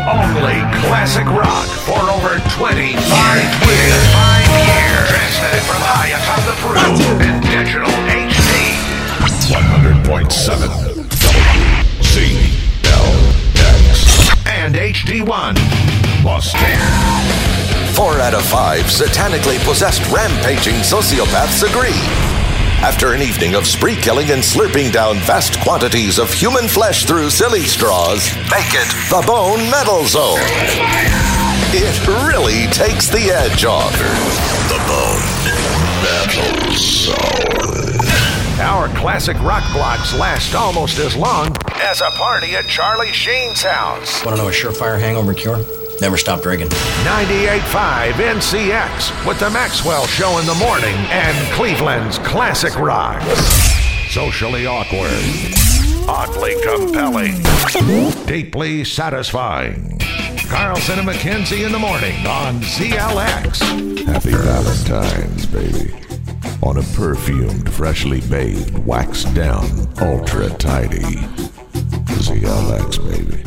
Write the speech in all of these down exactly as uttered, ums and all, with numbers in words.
Only classic rock for over twenty-five years. Transmitted from high atop the Peru in digital H D. one hundred point seven W C L X and H D one. Boston. Four out of five satanically possessed rampaging sociopaths agree. After an evening of spree killing and slurping down vast quantities of human flesh through silly straws, make it the Bone Metal Zone. It really takes the edge off. The Bone Metal Zone. Our classic rock blocks last almost as long as a party at Charlie Sheen's house. Want to know a surefire hangover cure? Never stop drinking. ninety-eight point five N C X with the Maxwell Show in the morning and Cleveland's classic rock. Socially awkward, oddly compelling, deeply satisfying. Carlson and McKenzie in the morning on Z L X. Happy Valentine's, baby. On a perfumed, freshly bathed, waxed down, ultra tidy Z L X, baby.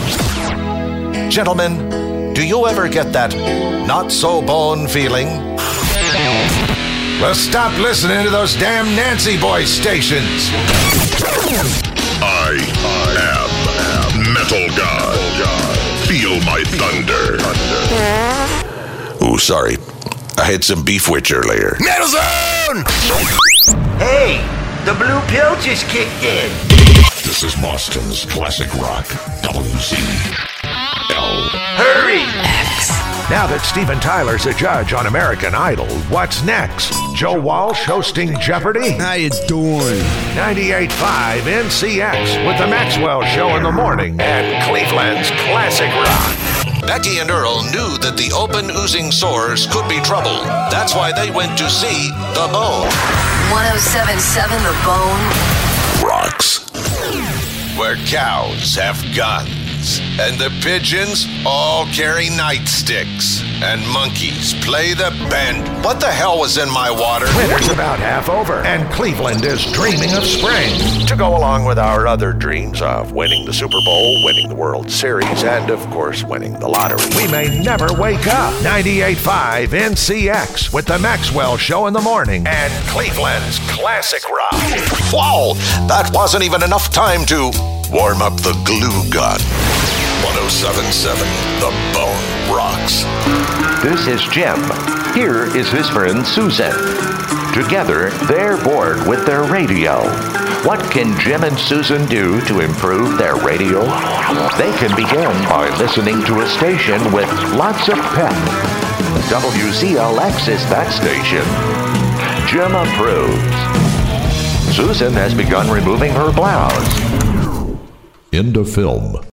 Gentlemen, do you ever get that not-so-bone feeling? Well, stop listening to those damn Nancy Boy stations. I, I am Metal God. Feel my thunder. Oh, sorry. I had some beef witch earlier. Metal Zone! Hey, the blue pill just kicked in. This is Boston's classic rock, W C L. Hurry! Now that Steven Tyler's a judge on American Idol, what's next? Joe Walsh hosting Jeopardy? How you doing? ninety-eight point five N C X with the Maxwell Show in the morning and Cleveland's classic rock. Becky and Earl knew that the open oozing sores could be trouble. That's why they went to see The Bone. one oh seven point seven The Bone Rocks. Where cows have guns. And the pigeons all carry nightsticks. And monkeys play the band. What the hell was in my water? Winter's about half over, and Cleveland is dreaming of spring. To go along with our other dreams of winning the Super Bowl, winning the World Series, and of course winning the lottery. We may never wake up. ninety-eight point five N C X with the Maxwell Show in the morning and Cleveland's classic rock. Wow, that wasn't even enough time to warm up the glue gun. one oh seven point seven The Bone Rocks. This is Jim. Here is his friend Susan. Together, they're bored with their radio. What can Jim and Susan do to improve their radio? They can begin by listening to a station with lots of pep. W C L X is that station. Jim approves. Susan has begun removing her blouse. End of film.